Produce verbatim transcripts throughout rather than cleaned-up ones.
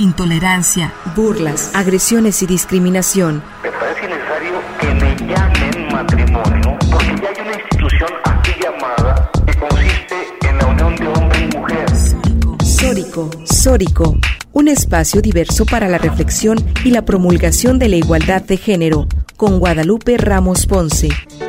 intolerancia, burlas, agresiones y discriminación. Me parece necesario que me llamen matrimonio, porque ya hay una institución así llamada que consiste en la unión de hombre y mujer. Sórico, Sórico, un espacio diverso para la reflexión y la promulgación de la igualdad de género, con Guadalupe Ramos Ponce.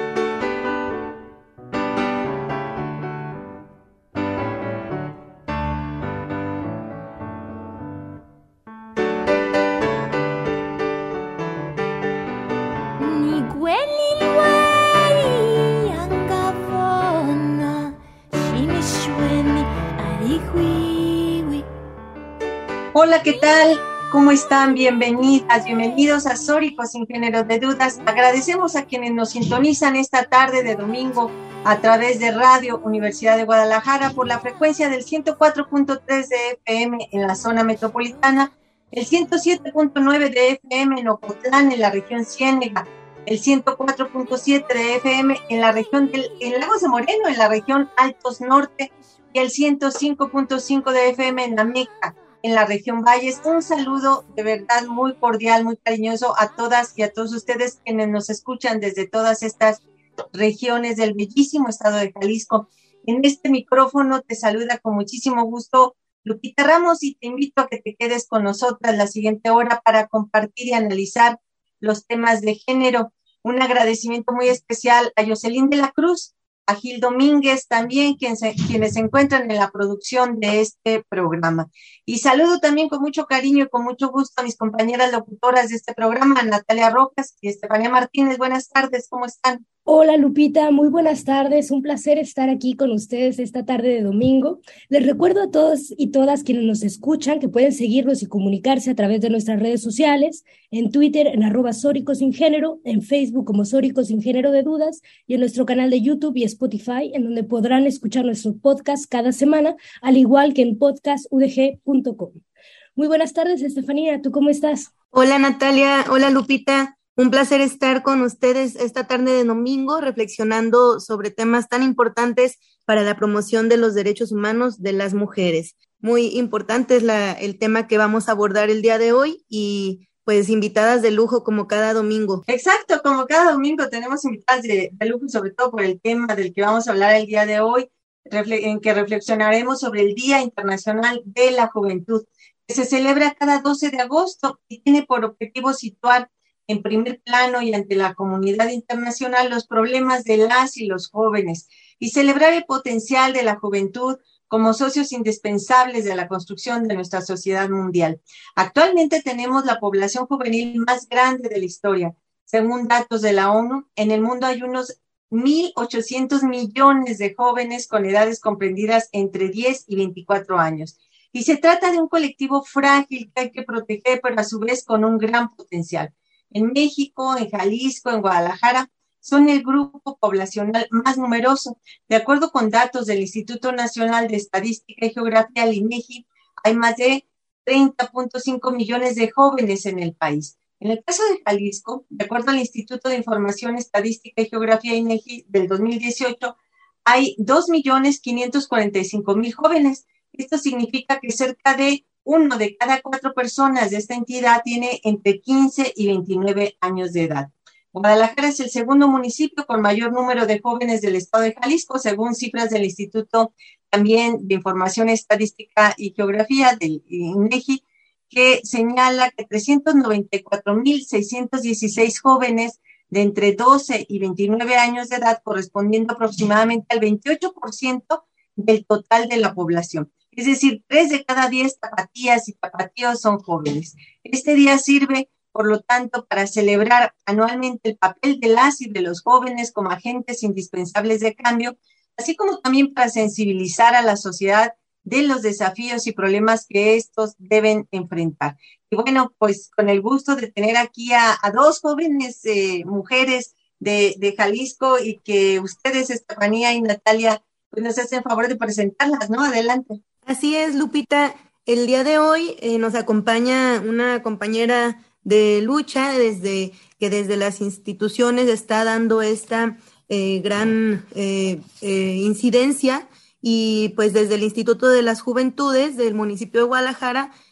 Hola, ¿qué tal? ¿Cómo están? Bienvenidas, bienvenidos a Sórico sin género de dudas. Agradecemos a quienes nos sintonizan esta tarde de domingo a través de Radio Universidad de Guadalajara por la frecuencia del ciento cuatro punto tres de F M en la zona metropolitana, el ciento siete punto nueve de F M en Ocotlán, en la región Ciénega, el ciento cuatro punto siete de F M en la región del en Lagos de Moreno, en la región Altos Norte, y el ciento cinco punto cinco de F M en Ameca, en la región Valles. Un saludo de verdad muy cordial, muy cariñoso a todas y a todos ustedes quienes nos escuchan desde todas estas regiones del bellísimo estado de Jalisco. En este micrófono te saluda con muchísimo gusto Lupita Ramos y te invito a que te quedes con nosotras la siguiente hora para compartir y analizar los temas de género. Un agradecimiento muy especial a Jocelyn de la Cruz, a Gil Domínguez también, quien se, quienes se encuentran en la producción de este programa. Y saludo también con mucho cariño y con mucho gusto a mis compañeras locutoras de este programa, Natalia Rojas y Estefanía Martínez. Buenas tardes, ¿cómo están? Hola Lupita, muy buenas tardes, un placer estar aquí con ustedes esta tarde de domingo. Les recuerdo a todos y todas quienes nos escuchan que pueden seguirnos y comunicarse a través de nuestras redes sociales, en Twitter en arroba Sórico Sin Género, en Facebook como Sórico Sin Género de Dudas y en nuestro canal de YouTube y Spotify, en donde podrán escuchar nuestro podcast cada semana, al igual que en podcast u d g punto com. Muy buenas tardes, Estefanía, ¿tú cómo estás? Hola Natalia, hola Lupita. Un placer estar con ustedes esta tarde de domingo reflexionando sobre temas tan importantes para la promoción de los derechos humanos de las mujeres. Muy importante es la, el tema que vamos a abordar el día de hoy y pues invitadas de lujo como cada domingo. Exacto, como cada domingo tenemos invitadas de, de lujo, sobre todo por el tema del que vamos a hablar el día de hoy, en que reflexionaremos sobre el Día Internacional de la Juventud, que se celebra cada doce de agosto y tiene por objetivo situar en primer plano y ante la comunidad internacional los problemas de las y los jóvenes y celebrar el potencial de la juventud como socios indispensables de la construcción de nuestra sociedad mundial. Actualmente tenemos la población juvenil más grande de la historia. Según datos de la ONU, en el mundo hay unos mil ochocientos millones de jóvenes con edades comprendidas entre diez y veinticuatro años. Y se trata de un colectivo frágil que hay que proteger, pero a su vez con un gran potencial. En México, en Jalisco, en Guadalajara, son el grupo poblacional más numeroso. De acuerdo con datos del Instituto Nacional de Estadística y Geografía, el INEGI, hay más de treinta punto cinco millones de jóvenes en el país. En el caso de Jalisco, de acuerdo al Instituto de Información Estadística y Geografía INEGI del dos mil dieciocho, hay dos millones quinientos cuarenta y cinco mil jóvenes. Esto significa que cerca de uno de cada cuatro personas de esta entidad tiene entre quince y veintinueve años de edad. Guadalajara es el segundo municipio con mayor número de jóvenes del estado de Jalisco, según cifras del Instituto también de Información Estadística y Geografía del INEGI, que señala que trescientos noventa y cuatro mil seiscientos dieciséis jóvenes de entre doce y veintinueve años de edad, correspondiendo aproximadamente al veintiocho por ciento del total de la población. Es decir, tres de cada diez tapatías y tapatíos son jóvenes. Este día sirve, por lo tanto, para celebrar anualmente el papel de las y de los jóvenes como agentes indispensables de cambio, así como también para sensibilizar a la sociedad de los desafíos y problemas que estos deben enfrentar. Y bueno, pues con el gusto de tener aquí a, a dos jóvenes eh, mujeres de, de Jalisco y que ustedes, Estefanía y Natalia, pues nos hacen favor de presentarlas, ¿no? Adelante. Así es, Lupita. El día de hoy eh, nos acompaña una compañera de lucha desde que desde las instituciones está dando esta eh, gran eh, eh, incidencia y pues desde el Instituto de las Juventudes del municipio de Guadalajara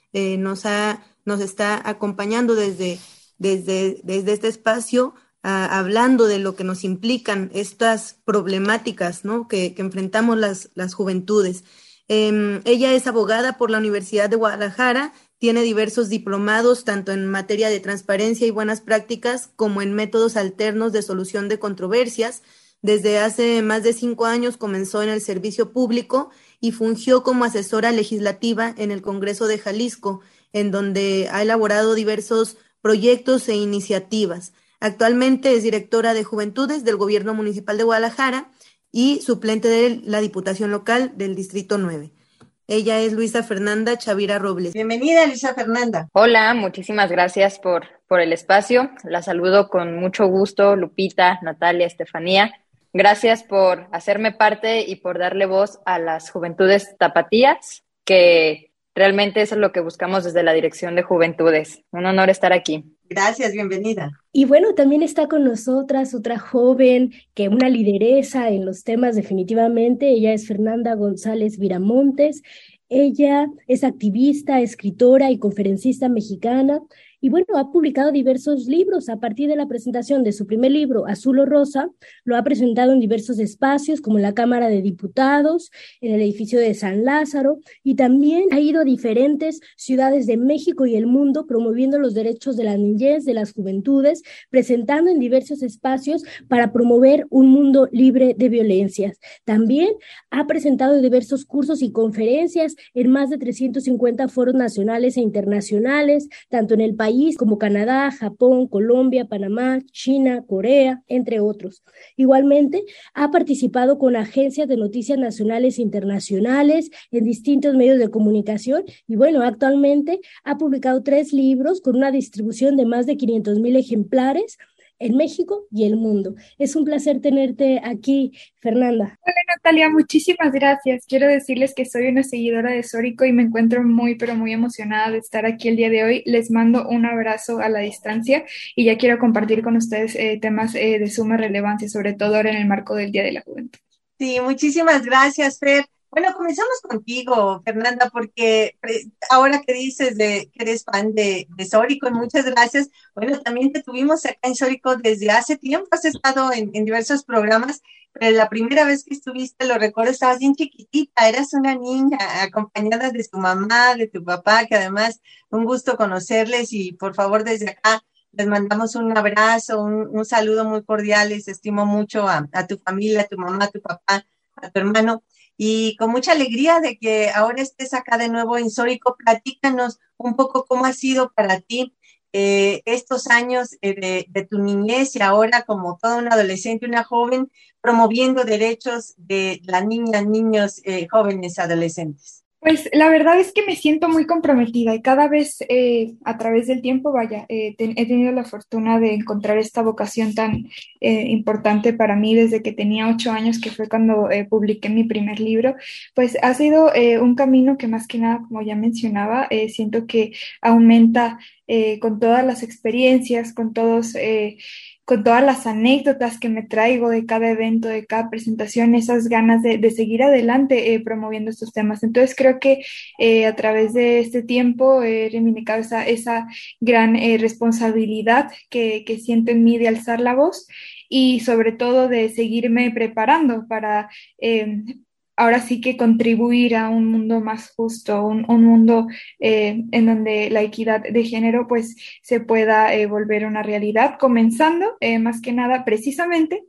eh, nos, ha, nos está acompañando desde, desde, desde este espacio, a, hablando de lo que nos implican estas problemáticas, ¿no?, que, que enfrentamos las, las juventudes. Eh, ella es abogada por la Universidad de Guadalajara, tiene diversos diplomados tanto en materia de transparencia y buenas prácticas como en métodos alternos de solución de controversias. Desde hace más de cinco años comenzó en el servicio público y fungió como asesora legislativa en el Congreso de Jalisco, en donde ha elaborado diversos proyectos e iniciativas. Actualmente es directora de Juventudes del Gobierno Municipal de Guadalajara y suplente de la Diputación Local del Distrito nueve. Ella es Luisa Fernanda Chavira Robles. Bienvenida, Luisa Fernanda. Hola, muchísimas gracias por, por el espacio. La saludo con mucho gusto, Lupita, Natalia, Estefanía. Gracias por hacerme parte y por darle voz a las juventudes tapatías, que realmente eso es lo que buscamos desde la Dirección de Juventudes. Un honor estar aquí. Gracias, bienvenida. Y bueno, también está con nosotras otra joven, que una lideresa en los temas definitivamente. Ella es Fernanda González Viramontes. Ella es activista, escritora y conferencista mexicana. Y bueno, ha publicado diversos libros. A partir de la presentación de su primer libro, Azul o Rosa, lo ha presentado en diversos espacios, como en la Cámara de Diputados, en el edificio de San Lázaro, y también ha ido a diferentes ciudades de México y el mundo promoviendo los derechos de la niñez, de las juventudes, presentando en diversos espacios para promover un mundo libre de violencias. También ha presentado diversos cursos y conferencias en más de trescientos cincuenta foros nacionales e internacionales, tanto en el país como Canadá, Japón, Colombia, Panamá, China, Corea, entre otros. Igualmente, ha participado con agencias de noticias nacionales e internacionales en distintos medios de comunicación y bueno, actualmente ha publicado tres libros con una distribución de más de quinientos mil ejemplares en México y el mundo. Es un placer tenerte aquí, Fernanda. Hola Natalia, muchísimas gracias. Quiero decirles que soy una seguidora de Sórico y me encuentro muy, pero muy emocionada de estar aquí el día de hoy. Les mando un abrazo a la distancia y ya quiero compartir con ustedes eh, temas eh, de suma relevancia, sobre todo ahora en el marco del Día de la Juventud. Sí, muchísimas gracias, Fer. Bueno, comenzamos contigo, Fernanda, porque ahora que dices de que eres fan de, de Sórico, y muchas gracias. Bueno, también te tuvimos acá en Sórico desde hace tiempo, has estado en, en diversos programas, pero la primera vez que estuviste, lo recuerdo, estabas bien chiquitita, eras una niña acompañada de tu mamá, de tu papá, que además un gusto conocerles y por favor desde acá les mandamos un abrazo, un, un saludo muy cordial, les estimo mucho a, a tu familia, a tu mamá, a tu papá, a tu hermano. Y con mucha alegría de que ahora estés acá de nuevo en Sórico. Platícanos un poco cómo ha sido para ti eh, estos años eh, de, de tu niñez y ahora como toda una adolescente, una joven, promoviendo derechos de las niñas, niños, eh, jóvenes, adolescentes. Pues la verdad es que me siento muy comprometida y cada vez eh, a través del tiempo, vaya, eh, te, he tenido la fortuna de encontrar esta vocación tan eh, importante para mí desde que tenía ocho años, que fue cuando eh, publiqué mi primer libro. Pues ha sido eh, un camino que más que nada, como ya mencionaba, eh, siento que aumenta eh, con todas las experiencias, con todos... Eh, con todas las anécdotas que me traigo de cada evento, de cada presentación, esas ganas de, de seguir adelante eh, promoviendo estos temas. Entonces creo que eh, a través de este tiempo he reivindicado esa, esa gran eh, responsabilidad que, que siento en mí de alzar la voz y sobre todo de seguirme preparando para... Eh, ahora sí que contribuir a un mundo más justo, un, un mundo eh, en donde la equidad de género pues se pueda eh, volver una realidad, comenzando eh, más que nada precisamente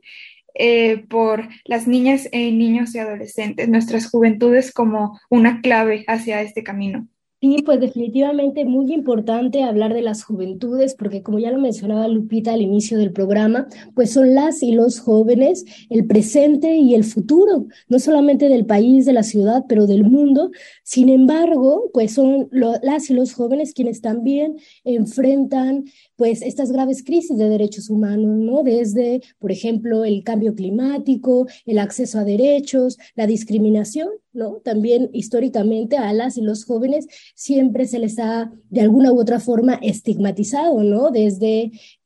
eh, por las niñas, eh, niños y adolescentes, nuestras juventudes como una clave hacia este camino. Sí, pues definitivamente muy importante hablar de las juventudes, porque como ya lo mencionaba Lupita al inicio del programa, pues son las y los jóvenes el presente y el futuro, no solamente del país, de la ciudad, pero del mundo. Sin embargo, pues son lo, las y los jóvenes quienes también enfrentan pues estas graves crisis de derechos humanos, ¿no? Desde, por ejemplo, el cambio climático, el acceso a derechos, la discriminación, ¿no? También históricamente a las y los jóvenes siempre se les ha de alguna u otra forma estigmatizado, ¿no? Desde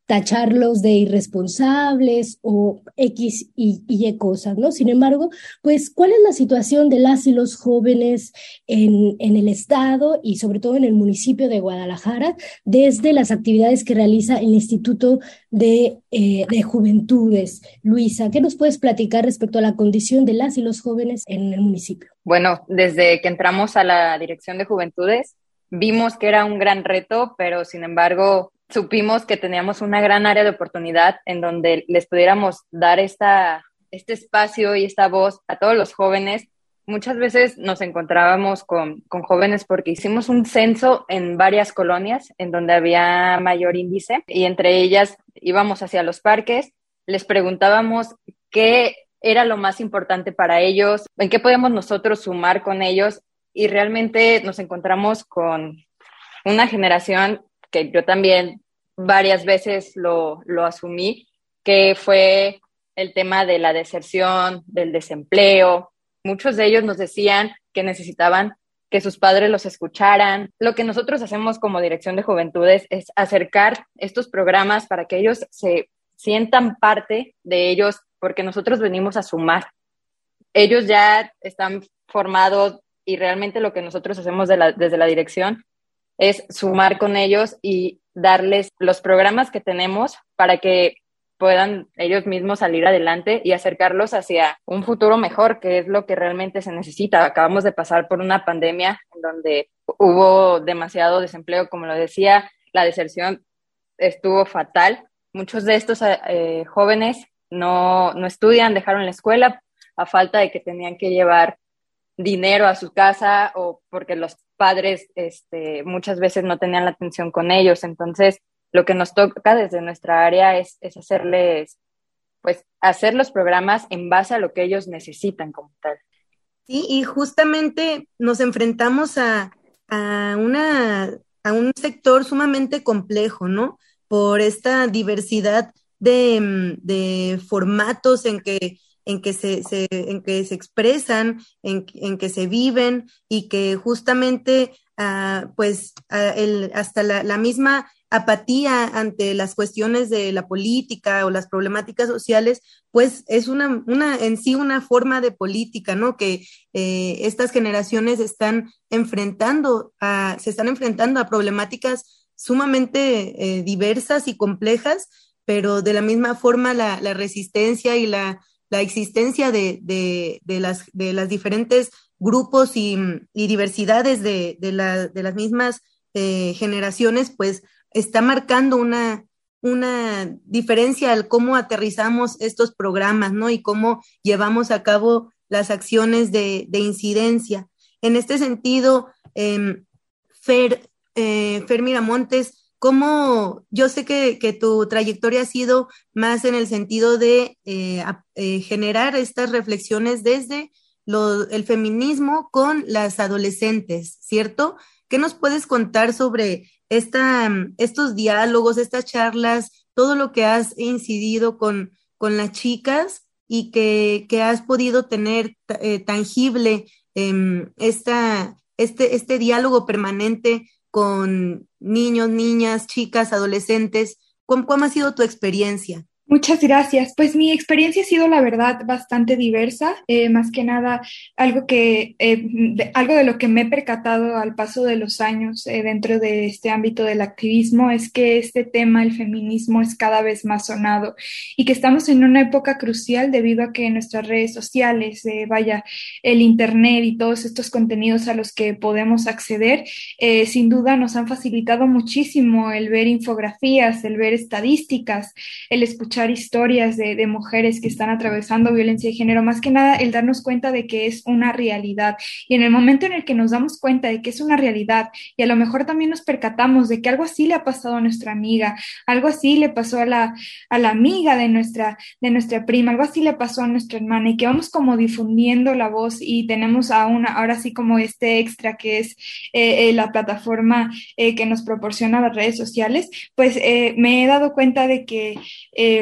tacharlos de irresponsables o X y, y Y cosas, ¿no? Sin embargo, pues, ¿cuál es la situación de las y los jóvenes en, en el estado y sobre todo en el municipio de Guadalajara desde las actividades que realiza el Instituto de, eh, de Juventudes? Luisa, ¿qué nos puedes platicar respecto a la condición de las y los jóvenes en el municipio? Bueno, desde que entramos a la Dirección de Juventudes, vimos que era un gran reto, pero sin embargo supimos que teníamos una gran área de oportunidad en donde les pudiéramos dar esta, este espacio y esta voz a todos los jóvenes. Muchas veces nos encontrábamos con, con jóvenes porque hicimos un censo en varias colonias en donde había mayor índice y entre ellas íbamos hacia los parques, les preguntábamos qué era lo más importante para ellos, en qué podíamos nosotros sumar con ellos y realmente nos encontramos con una generación que yo también varias veces lo, lo asumí, que fue el tema de la deserción, del desempleo. Muchos de ellos nos decían que necesitaban que sus padres los escucharan. Lo que nosotros hacemos como Dirección de Juventudes es acercar estos programas para que ellos se sientan parte de ellos, porque nosotros venimos a sumar. Ellos ya están formados y realmente lo que nosotros hacemos de la, desde la dirección es sumar con ellos y darles los programas que tenemos para que puedan ellos mismos salir adelante y acercarlos hacia un futuro mejor, que es lo que realmente se necesita. Acabamos de pasar por una pandemia en donde hubo demasiado desempleo, como lo decía, la deserción estuvo fatal. Muchos de estos eh, jóvenes no, no estudian, dejaron la escuela a falta de que tenían que llevar dinero a su casa o porque los padres este, muchas veces no tenían la atención con ellos. Entonces, lo que nos toca desde nuestra área es, es hacerles, pues, hacer los programas en base a lo que ellos necesitan como tal. Sí, y justamente nos enfrentamos a, a, una, a un sector sumamente complejo, ¿no? Por esta diversidad de, de formatos en que en que se, se, en que se expresan, en, en que se viven y que justamente uh, pues uh, el, hasta la, la misma apatía ante las cuestiones de la política o las problemáticas sociales, pues es una, una en sí una forma de política, ¿no? Que eh, estas generaciones están enfrentando a, se están enfrentando a problemáticas sumamente eh, diversas y complejas, pero de la misma forma la, la resistencia y la la existencia de, de, de, las, de las diferentes grupos y, y diversidades de, de, la, de las mismas eh, generaciones, pues está marcando una, una diferencia al cómo aterrizamos estos programas, ¿no? Y cómo llevamos a cabo las acciones de, de incidencia. En este sentido, eh, Fer, eh, Fer Miramontes, ¿cómo? Yo sé que, que tu trayectoria ha sido más en el sentido de eh, a, eh, generar estas reflexiones desde lo, el feminismo con las adolescentes, ¿cierto? ¿Qué nos puedes contar sobre esta, estos diálogos, estas charlas, todo lo que has incidido con, con las chicas y que, que has podido tener eh, tangible eh, esta, este, este diálogo permanente con niños, niñas, chicas, adolescentes? ¿Cómo, cómo ha sido tu experiencia? Muchas gracias. Pues mi experiencia ha sido, la verdad, bastante diversa. Eh, más que nada, algo que eh, de, algo de lo que me he percatado al paso de los años eh, dentro de este ámbito del activismo es que este tema, el feminismo, es cada vez más sonado y que estamos en una época crucial debido a que nuestras redes sociales, eh, vaya, el internet y todos estos contenidos a los que podemos acceder, eh, sin duda nos han facilitado muchísimo el ver infografías, el ver estadísticas, el escuchar historias de, de mujeres que están atravesando violencia de género, más que nada el darnos cuenta de que es una realidad. Y en el momento en el que nos damos cuenta de que es una realidad y a lo mejor también nos percatamos de que algo así le ha pasado a nuestra amiga, algo así le pasó a la, a la amiga de nuestra, de nuestra prima, algo así le pasó a nuestra hermana, y que vamos como difundiendo la voz y tenemos a una, ahora sí como este extra que es eh, eh, la plataforma eh, que nos proporciona las redes sociales, pues eh, me he dado cuenta de que eh,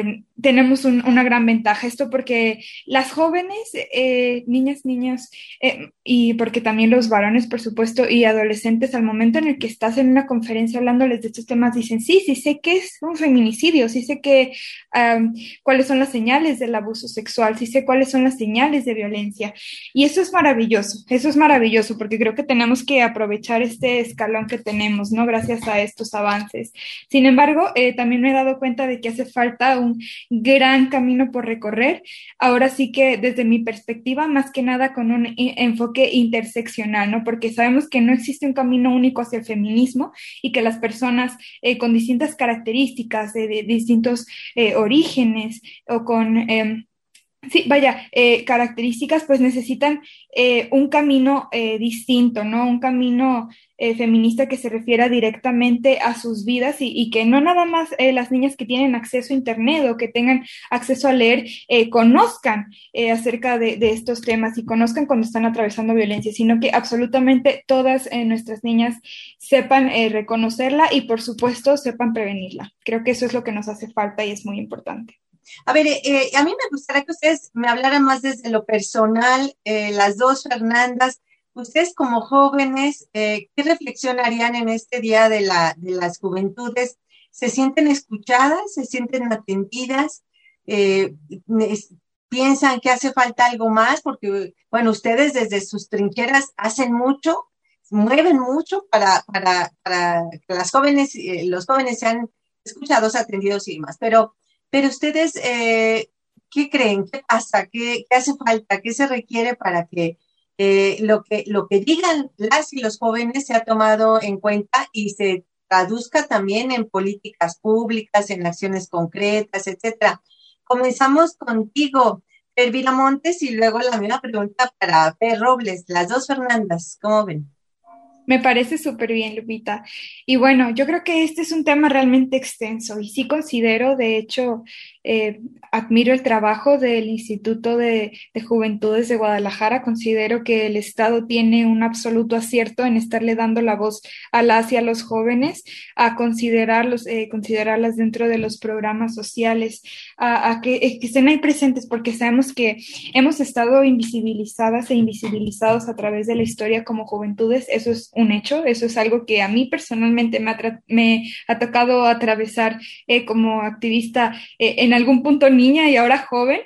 eh, tenemos un, una gran ventaja. Esto porque las jóvenes, eh, niñas, niños, eh, y porque también los varones, por supuesto, y adolescentes, al momento en el que estás en una conferencia hablándoles de estos temas, dicen, sí, sí sé que es un feminicidio, sí sé que um, cuáles son las señales del abuso sexual, sí sé cuáles son las señales de violencia. Y eso es maravilloso, eso es maravilloso, porque creo que tenemos que aprovechar este escalón que tenemos, ¿no? Gracias a estos avances. Sin embargo, eh, también me he dado cuenta de que hace falta un gran camino por recorrer. Ahora sí que desde mi perspectiva, más que nada con un enfoque interseccional, ¿no? Porque sabemos que no existe un camino único hacia el feminismo y que las personas eh, con distintas características, de, de distintos eh, orígenes o con... Eh, Sí, vaya, eh, características pues necesitan eh, un camino eh, distinto, ¿no? Un camino eh, feminista que se refiera directamente a sus vidas y, y que no nada más eh, las niñas que tienen acceso a Internet o que tengan acceso a leer eh, conozcan eh, acerca de, de estos temas y conozcan cuando están atravesando violencia, sino que absolutamente todas eh, nuestras niñas sepan eh, reconocerla y por supuesto sepan prevenirla. Creo que eso es lo que nos hace falta y es muy importante. A ver, eh, a mí me gustaría que ustedes me hablaran más desde lo personal, eh, las dos Fernandas, ustedes como jóvenes, eh, ¿qué reflexión harían en este Día de, la, de las Juventudes? ¿Se sienten escuchadas? ¿Se sienten atendidas? Eh, ¿Piensan que hace falta algo más? Porque, bueno, ustedes desde sus trincheras hacen mucho, mueven mucho para, para, para que las jóvenes, eh, los jóvenes sean escuchados, atendidos y demás, pero... Pero ustedes, eh, ¿qué creen? ¿Qué pasa? ¿Qué, qué hace falta? ¿Qué se requiere para que, eh, lo que lo que digan las y los jóvenes sea tomado en cuenta y se traduzca también en políticas públicas, en acciones concretas, etcétera? Comenzamos contigo, Elvira Montes, y luego la misma pregunta para Fer Robles. Las dos Fernandas, ¿cómo ven? Me parece súper bien, Lupita. Y bueno, yo creo que este es un tema realmente extenso y sí considero, de hecho, eh, admiro el trabajo del Instituto de, de Juventudes de Guadalajara. Considero que el Estado tiene un absoluto acierto en estarle dando la voz a las y a los jóvenes, a considerarlos, eh, considerarlas dentro de los programas sociales, a, a que, eh, que estén ahí presentes, porque sabemos que hemos estado invisibilizadas e invisibilizados a través de la historia como juventudes. Eso es un hecho, eso es algo que a mí personalmente me ha, me ha tocado atravesar eh, como activista eh, en algún punto niña y ahora joven.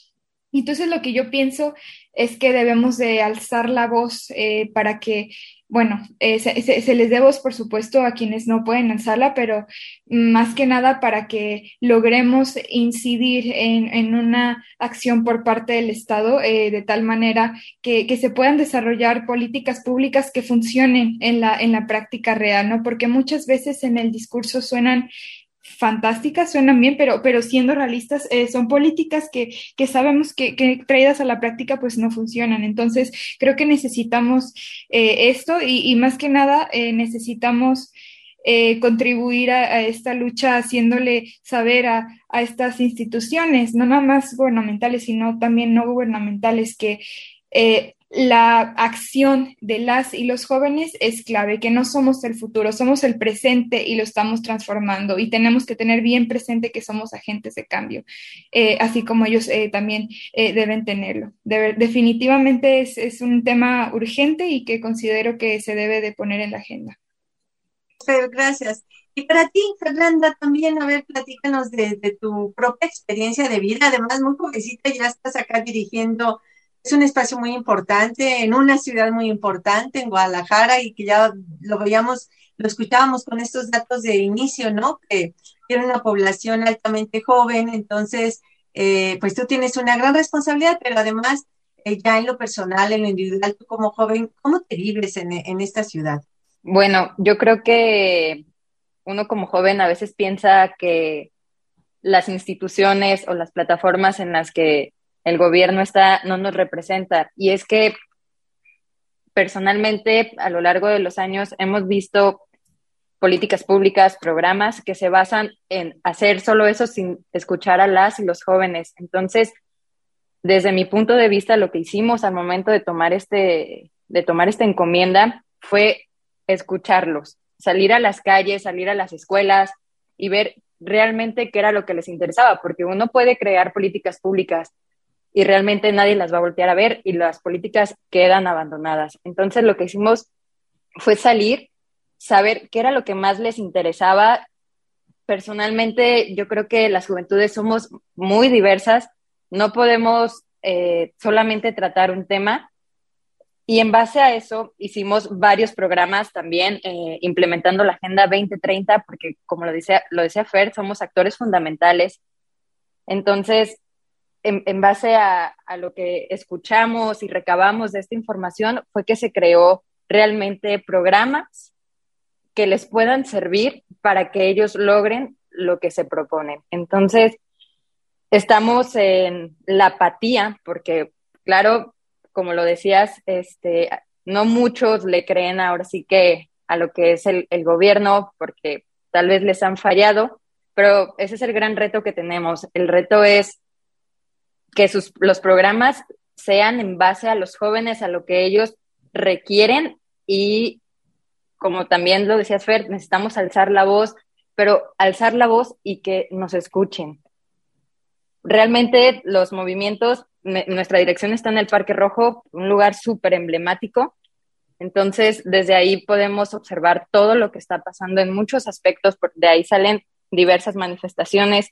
Y entonces lo que yo pienso es que debemos de alzar la voz eh, para que, bueno, eh, se, se, se les dé voz, por supuesto, a quienes no pueden alzarla, pero más que nada para que logremos incidir en, en una acción por parte del Estado eh, de tal manera que, que se puedan desarrollar políticas públicas que funcionen en la, en la práctica real, ¿no? Porque muchas veces en el discurso suenan fantásticas, suenan bien, pero, pero siendo realistas, eh, son políticas que, que sabemos que, que traídas a la práctica pues no funcionan. Entonces, creo que necesitamos eh, esto y, y más que nada eh, necesitamos eh, contribuir a, a esta lucha haciéndole saber a, a estas instituciones, no nada más gubernamentales, sino también no gubernamentales, que eh, la acción de las y los jóvenes es clave, que no somos el futuro, somos el presente y lo estamos transformando y tenemos que tener bien presente que somos agentes de cambio, eh, así como ellos eh, también eh, deben tenerlo. De, definitivamente es, es un tema urgente y que considero que se debe de poner en la agenda. Gracias. Y para ti, Fernanda, también, a ver, platícanos de, de tu propia experiencia de vida, además muy jovencita, ya estás acá dirigiendo. Es un espacio muy importante, en una ciudad muy importante, en Guadalajara, y que ya lo veíamos, lo escuchábamos con estos datos de inicio, ¿no? Que tiene una población altamente joven, entonces, eh, pues tú tienes una gran responsabilidad, pero además, eh, ya en lo personal, en lo individual, tú como joven, ¿cómo te vives en, en esta ciudad? Bueno, yo creo que uno como joven a veces piensa que las instituciones o las plataformas en las que el gobierno está, no nos representa. Y es que personalmente a lo largo de los años hemos visto políticas públicas, programas que se basan en hacer solo eso sin escuchar a las y los jóvenes. Entonces, desde mi punto de vista, lo que hicimos al momento de tomar este, de tomar esta encomienda fue escucharlos, salir a las calles, salir a las escuelas y ver realmente qué era lo que les interesaba, porque uno puede crear políticas públicas y realmente nadie las va a voltear a ver y las políticas quedan abandonadas. Entonces lo que hicimos fue salir, saber qué era lo que más les interesaba. Personalmente, yo creo que las juventudes somos muy diversas, no podemos eh, solamente tratar un tema, y en base a eso hicimos varios programas también eh, implementando la Agenda veinte treinta, porque como lo decía, lo decía Fer, somos actores fundamentales. Entonces, en, en base a, a lo que escuchamos y recabamos de esta información, fue que se creó realmente programas que les puedan servir para que ellos logren lo que se proponen. Entonces, estamos en la apatía, porque, claro, como lo decías, este, no muchos le creen ahora sí que a lo que es el, el gobierno, porque tal vez les han fallado, pero ese es el gran reto que tenemos. El reto es que sus, los programas sean en base a los jóvenes, a lo que ellos requieren, y como también lo decías, Fer, necesitamos alzar la voz, pero alzar la voz y que nos escuchen. Realmente los movimientos, me, nuestra dirección está en el Parque Rojo, un lugar súper emblemático. Entonces, desde ahí podemos observar todo lo que está pasando en muchos aspectos, de ahí salen diversas manifestaciones.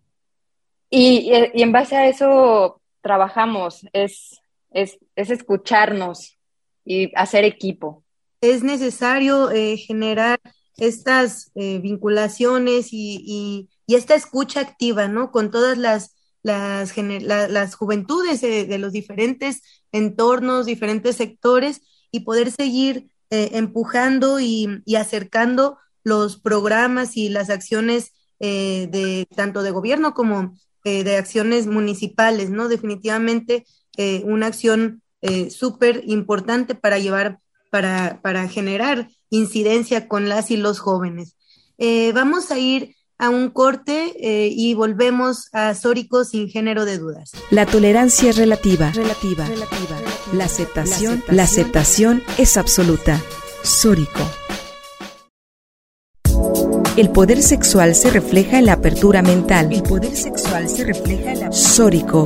Y, y, y en base a eso trabajamos, es, es, es escucharnos y hacer equipo. Es necesario eh, generar estas eh, vinculaciones y, y, y esta escucha activa, ¿no? Con todas las, las, la, las juventudes de, de los diferentes entornos, diferentes sectores, y poder seguir eh, empujando y, y acercando los programas y las acciones eh, de tanto de gobierno como eh, de acciones municipales, ¿no? Definitivamente eh, una acción eh, súper importante para llevar Para, para generar incidencia con las y los jóvenes. Eh, vamos a ir a un corte eh, y volvemos a Sórico sin género de dudas. La tolerancia es relativa. relativa. relativa. La aceptación, la aceptación es absoluta. Sórico. El poder sexual se refleja en la apertura mental. El poder sexual se refleja en la Sórico.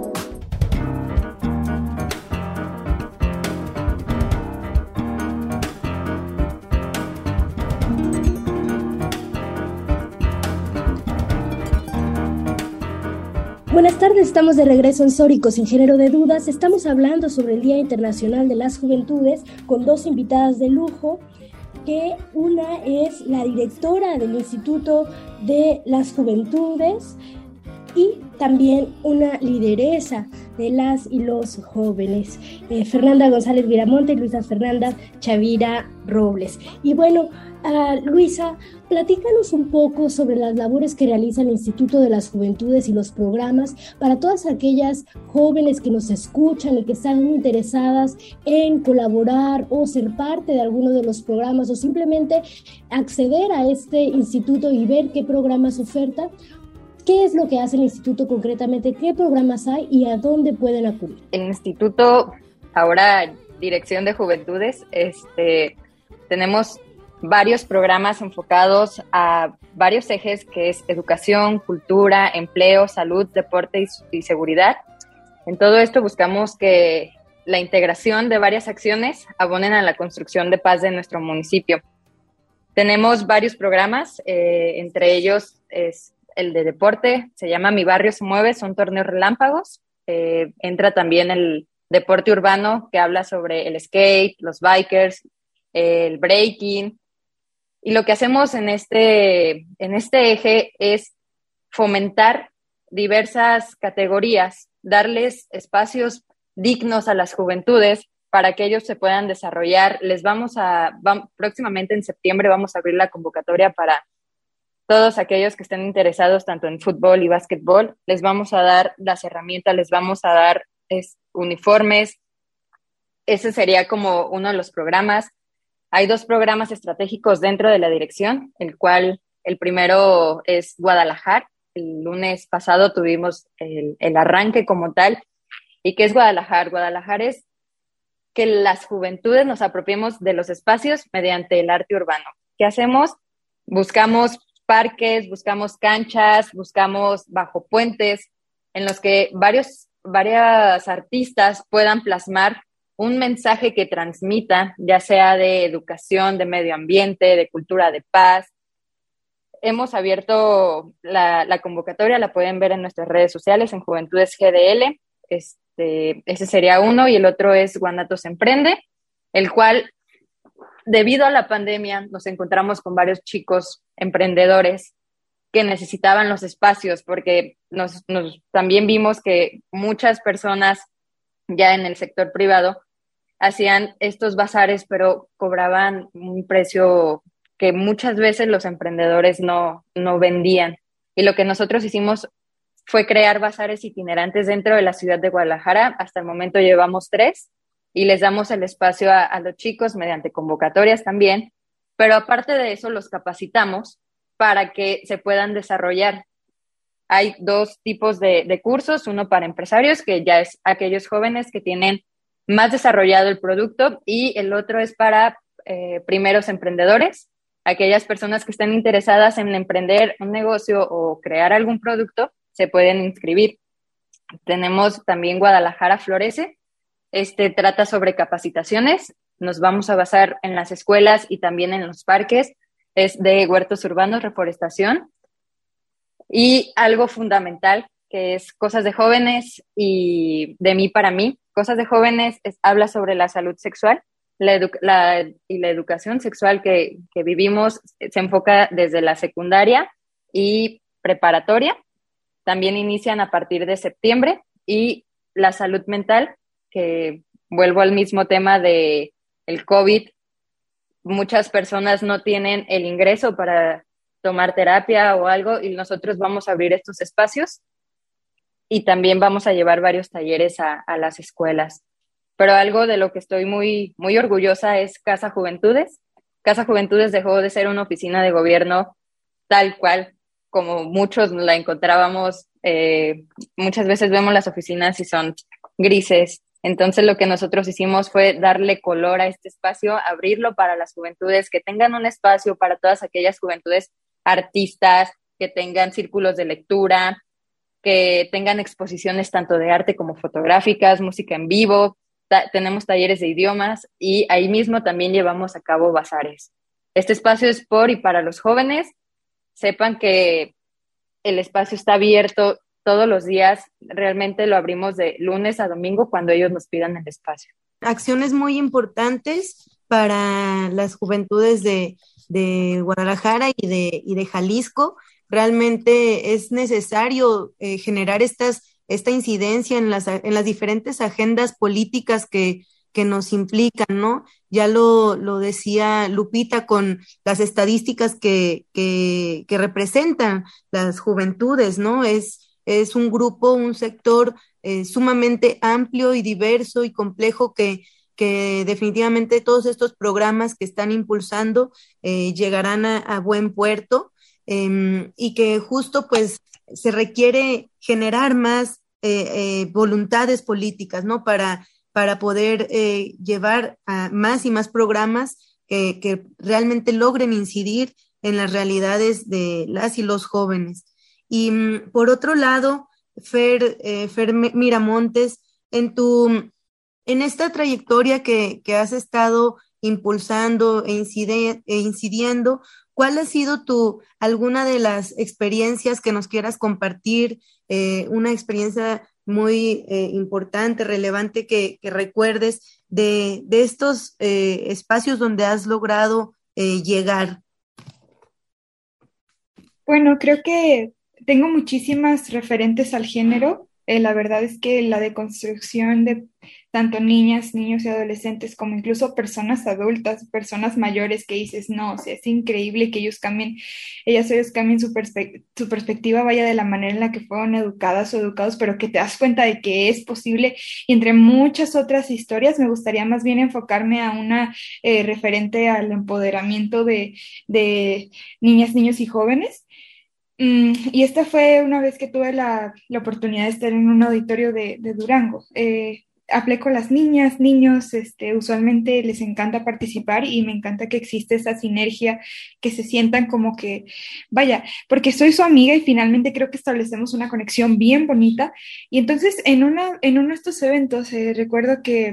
Buenas tardes, estamos de regreso en Sórico sin género de dudas. Estamos hablando sobre el Día Internacional de las Juventudes con dos invitadas de lujo, que una es la directora del Instituto de las Juventudes y también una lideresa de las y los jóvenes, eh, Fernanda González Viramonte y Luisa Fernanda Chavira Robles. Y bueno, uh, Luisa, platícanos un poco sobre las labores que realiza el Instituto de las Juventudes y los programas para todas aquellas jóvenes que nos escuchan y que están interesadas en colaborar o ser parte de alguno de los programas, o simplemente acceder a este instituto y ver qué programas oferta. ¿Qué es lo que hace el instituto concretamente? ¿Qué programas hay y a dónde pueden acudir? El instituto, ahora Dirección de Juventudes, este, tenemos varios programas enfocados a varios ejes, que es educación, cultura, empleo, salud, deporte y, y seguridad. En todo esto buscamos que la integración de varias acciones abonen a la construcción de paz de nuestro municipio. Tenemos varios programas, eh, entre ellos es el de deporte, se llama Mi Barrio Se Mueve, son torneos relámpagos. Eh, entra también el deporte urbano, que habla sobre el skate, los bikers, el breaking. Y lo que hacemos en este, en este eje es fomentar diversas categorías, darles espacios dignos a las juventudes para que ellos se puedan desarrollar. Les vamos a, va, próximamente en septiembre vamos a abrir la convocatoria para todos aquellos que estén interesados tanto en fútbol y básquetbol. Les vamos a dar las herramientas, les vamos a dar es, uniformes. Ese sería como uno de los programas. Hay dos programas estratégicos dentro de la dirección, el cual el primero es Guadalajara. El lunes pasado tuvimos el, el arranque como tal. ¿Y qué es Guadalajara? Guadalajara es que las juventudes nos apropiemos de los espacios mediante el arte urbano. ¿Qué hacemos? Buscamos parques, buscamos canchas, buscamos bajo puentes en los que varios, varias artistas puedan plasmar un mensaje que transmita, ya sea de educación, de medio ambiente, de cultura de paz. Hemos abierto la, la convocatoria, la pueden ver en nuestras redes sociales, en Juventudes G D L. Este, ese sería uno, y el otro es Guanatos Emprende, el cual, debido a la pandemia, nos encontramos con varios chicos emprendedores que necesitaban los espacios, porque nos, nos también vimos que muchas personas ya en el sector privado hacían estos bazares, pero cobraban un precio que muchas veces los emprendedores no, no vendían. Y lo que nosotros hicimos fue crear bazares itinerantes dentro de la ciudad de Guadalajara. Hasta el momento llevamos tres y les damos el espacio a, a los chicos mediante convocatorias también, pero aparte de eso los capacitamos para que se puedan desarrollar. Hay dos tipos de, de cursos, uno para empresarios, que ya es aquellos jóvenes que tienen más desarrollado el producto, y el otro es para eh, primeros emprendedores, aquellas personas que estén interesadas en emprender un negocio o crear algún producto, se pueden inscribir. Tenemos también Guadalajara Florece, este trata sobre capacitaciones, nos vamos a basar en las escuelas y también en los parques, es de huertos urbanos, reforestación, y algo fundamental que es Cosas de Jóvenes y De mí para mí. Cosas de Jóvenes es, habla sobre la salud sexual la edu- la, y la educación sexual que, que vivimos, se enfoca desde la secundaria y preparatoria. También inician a partir de septiembre, y la salud mental, que vuelvo al mismo tema de el COVID, muchas personas no tienen el ingreso para tomar terapia o algo, y nosotros vamos a abrir estos espacios, y también vamos a llevar varios talleres a, a las escuelas. Pero algo de lo que estoy muy, muy orgullosa es Casa Juventudes. Casa Juventudes dejó de ser una oficina de gobierno tal cual, como muchos la encontrábamos. Eh, muchas veces vemos las oficinas y son grises. Entonces lo que nosotros hicimos fue darle color a este espacio, abrirlo para las juventudes, que tengan un espacio para todas aquellas juventudes artistas, que tengan círculos de lectura, que tengan exposiciones tanto de arte como fotográficas, música en vivo. Ta- tenemos talleres de idiomas, y ahí mismo también llevamos a cabo bazares. Este espacio es por y para los jóvenes. Sepan que el espacio está abierto todos los días, realmente lo abrimos de lunes a domingo cuando ellos nos pidan el espacio. Acciones muy importantes para las juventudes de, de Guadalajara y de, y de Jalisco. Realmente es necesario eh, generar estas, esta incidencia en las, en las diferentes agendas políticas que, que nos implican, ¿no? Ya lo, lo decía Lupita con las estadísticas que, que, que representan las juventudes, ¿no? Es, es un grupo, un sector eh, sumamente amplio y diverso y complejo que, que definitivamente todos estos programas que están impulsando eh, llegarán a, a buen puerto, eh, y que justo pues se requiere generar más eh, eh, voluntades políticas, ¿no? Para para poder eh, llevar a más y más programas que, que realmente logren incidir en las realidades de las y los jóvenes. Y mm, por otro lado, Fer, eh, Fer Miramontes, en tu, en esta trayectoria que, que has estado impulsando e, incide, e incidiendo, ¿cuál ha sido tu, alguna de las experiencias que nos quieras compartir? Eh, una experiencia muy eh, importante, relevante, que, que recuerdes de, de estos eh, espacios donde has logrado eh, llegar. Bueno, creo que tengo muchísimas referentes al género. Eh, la verdad es que la deconstrucción de tanto niñas, niños y adolescentes, como incluso personas adultas, personas mayores, que dices, no, o sea, es increíble que ellos cambien, ellas o ellos cambien su, perspe- su perspectiva, vaya de la manera en la que fueron educadas o educados, pero que te das cuenta de que es posible. Y entre muchas otras historias, me gustaría más bien enfocarme a una eh, referente al empoderamiento de, de niñas, niños y jóvenes. Mm, y esta fue una vez que tuve la, la oportunidad de estar en un auditorio de, de Durango. Eh, hablé con las niñas, niños, este, usualmente les encanta participar y me encanta que existe esa sinergia, que se sientan como que, vaya, porque soy su amiga y finalmente creo que establecemos una conexión bien bonita. Y entonces en, una, en uno de estos eventos eh, recuerdo que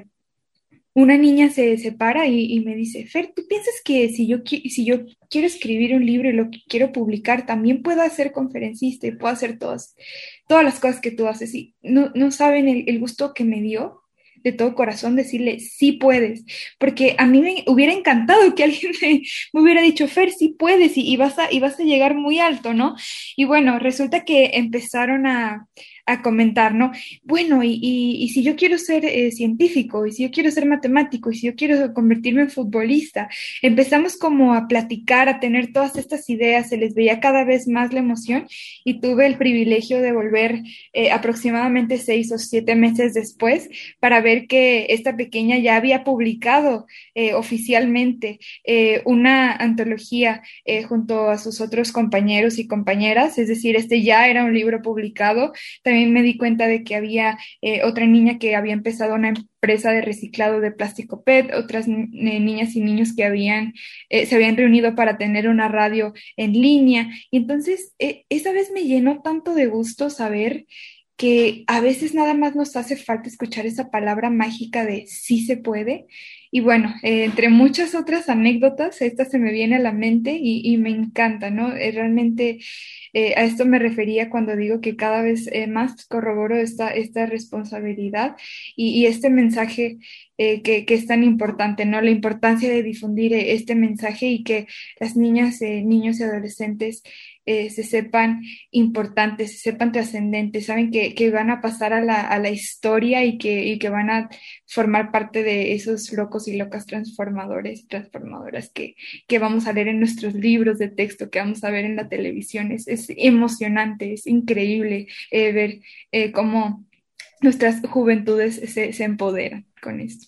una niña se separa y, y me dice, Fer, ¿tú piensas que si yo, qui- si yo quiero escribir un libro y lo que quiero publicar, también puedo ser conferencista y puedo hacer todas, todas las cosas que tú haces? Y no, no saben el, el gusto que me dio de todo corazón decirle, sí puedes, porque a mí me hubiera encantado que alguien me, me hubiera dicho, Fer, sí puedes y, y vas a, y vas a llegar muy alto, ¿no? Y bueno, resulta que empezaron a a comentar, ¿no? Bueno, y, y, y si yo quiero ser eh, científico, y si yo quiero ser matemático, y si yo quiero convertirme en futbolista, empezamos como a platicar, a tener todas estas ideas, se les veía cada vez más la emoción y tuve el privilegio de volver eh, aproximadamente seis o siete meses después para ver que esta pequeña ya había publicado eh, oficialmente eh, una antología eh, junto a sus otros compañeros y compañeras, es decir, este ya era un libro publicado. También me di cuenta de que había eh, otra niña que había empezado una empresa de reciclado de plástico P E T, otras ni- niñas y niños que habían, eh, se habían reunido para tener una radio en línea. Y entonces, eh, esa vez me llenó tanto de gusto saber que a veces nada más nos hace falta escuchar esa palabra mágica de sí se puede. Y bueno, eh, entre muchas otras anécdotas, esta se me viene a la mente y, y me encanta, ¿no? Eh, realmente eh, a esto me refería cuando digo que cada vez eh, más corroboro esta, esta responsabilidad y, y este mensaje eh, que, que es tan importante, ¿no? La importancia de difundir eh, este mensaje y que las niñas, eh, niños y adolescentes eh, se sepan importantes, se sepan trascendentes, saben que, que van a pasar a la, a la historia y que, y que van a formar parte de esos locos y locas transformadores y transformadoras que, que vamos a leer en nuestros libros de texto, que vamos a ver en la televisión. Es, es emocionante, es increíble eh, ver eh, cómo nuestras juventudes se, se empoderan con esto.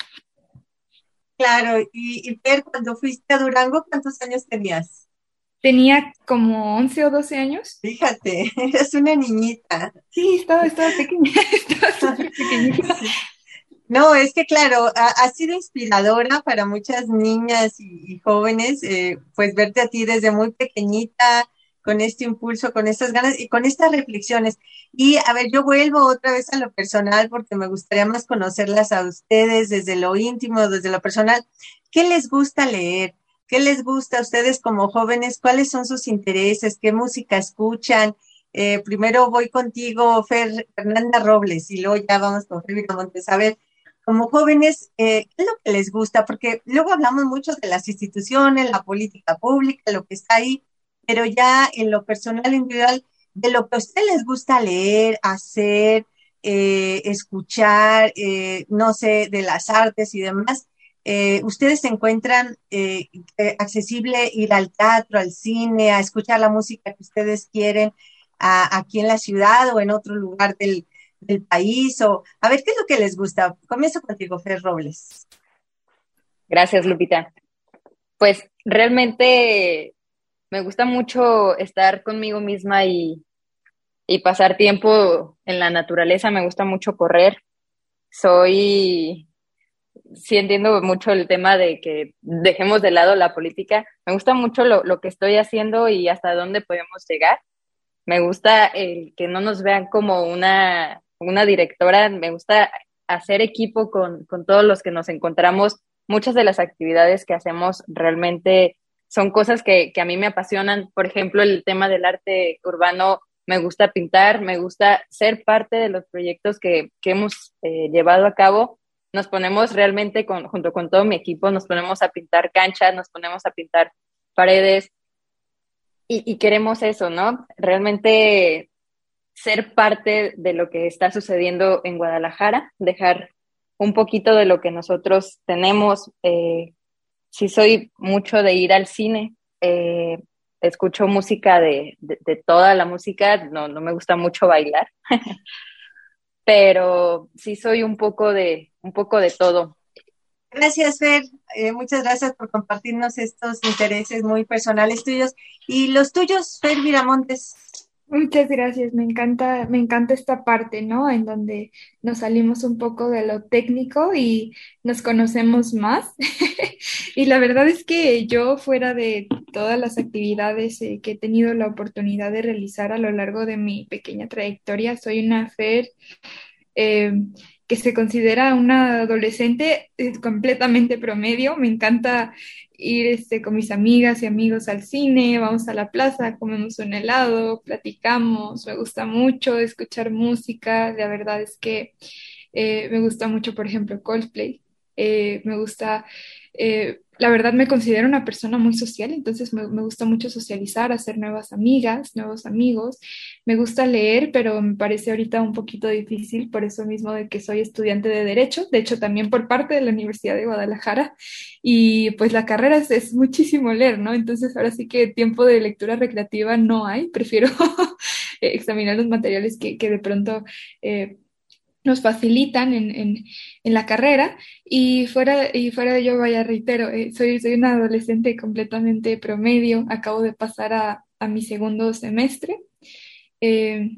Claro, y, y Fer, cuando fuiste a Durango, ¿cuántos años tenías? Tenía como once o doce años. Fíjate, eres una niñita. Sí, estaba, estaba pequeña, estaba súper pequeñita. Sí. No, es que claro, ha, ha sido inspiradora para muchas niñas y, y jóvenes, eh, pues verte a ti desde muy pequeñita, con este impulso, con estas ganas y con estas reflexiones. Y a ver, yo vuelvo otra vez a lo personal porque me gustaría más conocerlas a ustedes desde lo íntimo, desde lo personal. ¿Qué les gusta leer? ¿Qué les gusta a ustedes como jóvenes? ¿Cuáles son sus intereses? ¿Qué música escuchan? Eh, primero voy contigo, Fer, Fernanda Robles, y luego ya vamos con Fer Viramontes. A ver, como jóvenes, eh, ¿qué es lo que les gusta? Porque luego hablamos mucho de las instituciones, la política pública, lo que está ahí, pero ya en lo personal, individual, de lo que a ustedes les gusta leer, hacer, eh, escuchar, eh, no sé, de las artes y demás, eh, ¿ustedes se encuentran eh, eh, accesible ir al teatro, al cine, a escuchar la música que ustedes quieren a, aquí en la ciudad o en otro lugar del del país? O a ver, ¿qué es lo que les gusta? Comienzo contigo, Fer Robles. Gracias, Lupita. Pues realmente me gusta mucho estar conmigo misma y, y pasar tiempo en la naturaleza. Me gusta mucho correr. Soy, sí entiendo mucho el tema de que dejemos de lado la política. Me gusta mucho lo, lo que estoy haciendo y hasta dónde podemos llegar. Me gusta el que no nos vean como una, una directora. Me gusta hacer equipo con, con todos los que nos encontramos. Muchas de las actividades que hacemos realmente son cosas que, que a mí me apasionan. Por ejemplo, el tema del arte urbano, me gusta pintar, me gusta ser parte de los proyectos que, que hemos eh, llevado a cabo. Nos ponemos realmente, con, junto con todo mi equipo, nos ponemos a pintar canchas, nos ponemos a pintar paredes, y, y queremos eso, ¿no? Realmente ser parte de lo que está sucediendo en Guadalajara, dejar un poquito de lo que nosotros tenemos. Eh, sí soy mucho de ir al cine, eh, escucho música de, de, de toda la música, no, no me gusta mucho bailar, pero sí soy un poco de, un poco de todo. Gracias, Fer. Eh, muchas gracias por compartirnos estos intereses muy personales tuyos. ¿Y los tuyos, Fer Viramontes? Muchas gracias, me encanta, me encanta esta parte, ¿no? En donde nos salimos un poco de lo técnico y nos conocemos más. Y la verdad es que yo, fuera de todas las actividades eh, que he tenido la oportunidad de realizar a lo largo de mi pequeña trayectoria, soy una Fer eh, que se considera una adolescente eh, completamente promedio. Me encanta ir este, con mis amigas y amigos al cine, vamos a la plaza, comemos un helado, platicamos, me gusta mucho escuchar música, la verdad es que eh, me gusta mucho, por ejemplo, Coldplay. Eh, me gusta, eh, la verdad me considero una persona muy social, entonces me, me gusta mucho socializar, hacer nuevas amigas, nuevos amigos. Me gusta leer, pero me parece ahorita un poquito difícil por eso mismo de que soy estudiante de Derecho, de hecho también por parte de la Universidad de Guadalajara, y pues la carrera es, es muchísimo leer, ¿no? Entonces ahora sí que tiempo de lectura recreativa no hay, prefiero examinar los materiales que, que de pronto... eh, nos facilitan en, en, en la carrera y fuera, y fuera de ello, vaya, reitero, eh, soy, soy una adolescente completamente promedio, acabo de pasar a, a mi segundo semestre eh,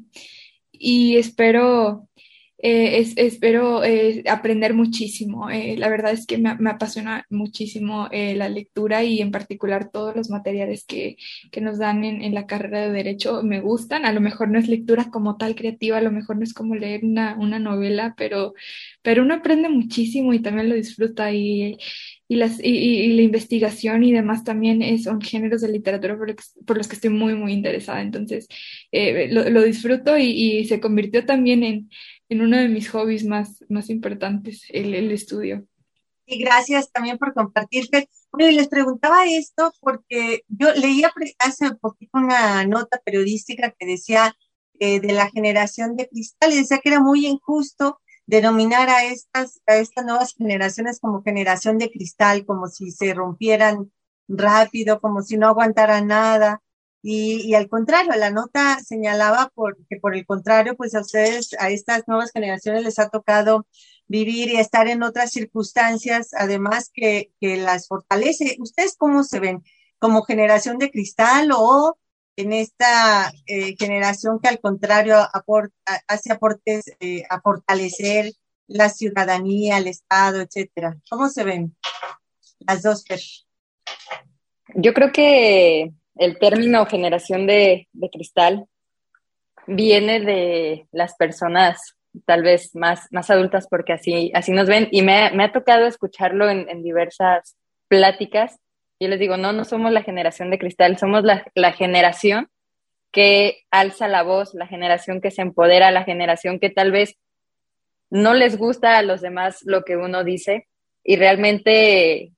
y espero, eh, es- espero eh, aprender muchísimo. Eh, la verdad es que me, me apasiona muchísimo eh, la lectura y en particular todos los materiales que, que nos dan en, en la carrera de Derecho me gustan. A lo mejor no es lectura como tal creativa, a lo mejor no es como leer una, una novela, pero, pero uno aprende muchísimo y también lo disfruta y... Y, las, y, y- y la investigación y demás también es- son géneros de literatura por, los que por los que estoy muy, muy interesada. Entonces, eh, lo, lo disfruto y, y se convirtió también en, en uno de mis hobbies más, más importantes, el, el estudio. Y gracias también por compartir, Fer. Bueno, y les preguntaba esto porque yo leía pre- hace poquito una nota periodística que decía eh, de la generación de cristal y decía que era muy injusto denominar a estas, a estas nuevas generaciones como generación de cristal, como si se rompieran rápido, como si no aguantaran nada. Y, y al contrario, la nota señalaba por, que por el contrario, pues a ustedes, a estas nuevas generaciones les ha tocado vivir y estar en otras circunstancias, además que, que las fortalece. ¿Ustedes cómo se ven? ¿Como generación de cristal o en esta eh, generación que al contrario aporta, hace aportes eh, a fortalecer la ciudadanía, el Estado, etcétera? ¿Cómo se ven las dos? Fer? Yo creo que el término generación de, de cristal viene de las personas tal vez más, más adultas porque así, así nos ven y me, me ha tocado escucharlo en, en diversas pláticas. Yo les digo, no, no somos la generación de cristal, somos la, la generación que alza la voz, la generación que se empodera, la generación que tal vez no les gusta a los demás lo que uno dice y realmente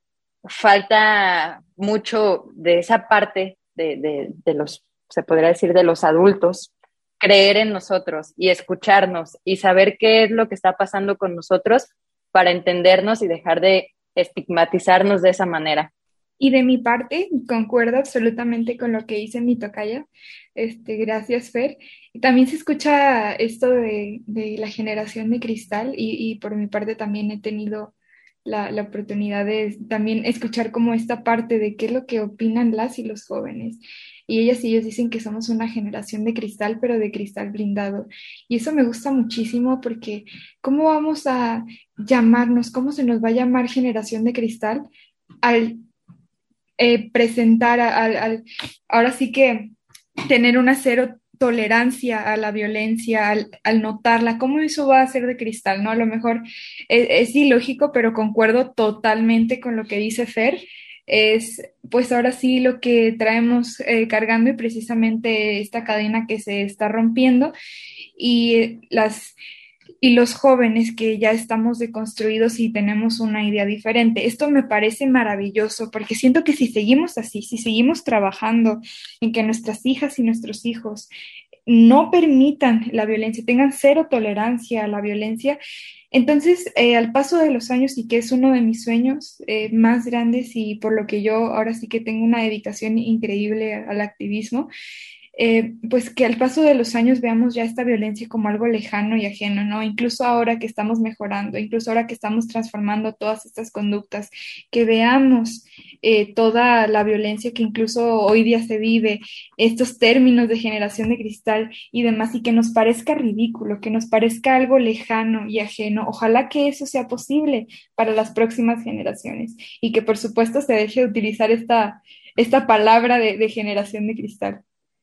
falta mucho de esa parte de, de, de los, se podría decir, de los adultos, creer en nosotros y escucharnos y saber qué es lo que está pasando con nosotros para entendernos y dejar de estigmatizarnos de esa manera. Y de mi parte, concuerdo absolutamente con lo que dice mi tocaya. Este, gracias, Fer. Y también se escucha esto de, de la generación de cristal y, y por mi parte también he tenido la, la oportunidad de también escuchar como esta parte de qué es lo que opinan las y los jóvenes. Y ellas y ellos dicen que somos una generación de cristal, pero de cristal blindado. Y eso me gusta muchísimo porque ¿cómo vamos a llamarnos? ¿Cómo se nos va a llamar generación de cristal al eh, presentar al, al, ahora sí que tener una cero tolerancia a la violencia, al, al, notarla, ¿cómo eso va a ser de cristal? ¿No? A lo mejor es, es ilógico, pero concuerdo totalmente con lo que dice Fer. Es pues ahora sí lo que traemos eh, cargando y precisamente esta cadena que se está rompiendo y las y los jóvenes que ya estamos deconstruidos y tenemos una idea diferente. Esto me parece maravilloso porque siento que si seguimos así, si seguimos trabajando en que nuestras hijas y nuestros hijos no permitan la violencia, tengan cero tolerancia a la violencia, entonces eh, al paso de los años y que es uno de mis sueños eh, más grandes y por lo que yo ahora sí que tengo una dedicación increíble al activismo, eh, pues que al paso de los años veamos ya esta violencia como algo lejano y ajeno, ¿no? Incluso ahora que estamos mejorando, incluso ahora que estamos transformando todas estas conductas, que veamos eh, toda la violencia que incluso hoy día se vive, estos términos de generación de cristal y demás, y que nos parezca ridículo, que nos parezca algo lejano y ajeno. Ojalá que eso sea posible para las próximas generaciones y que por supuesto se deje de utilizar esta, esta palabra de, de generación de cristal.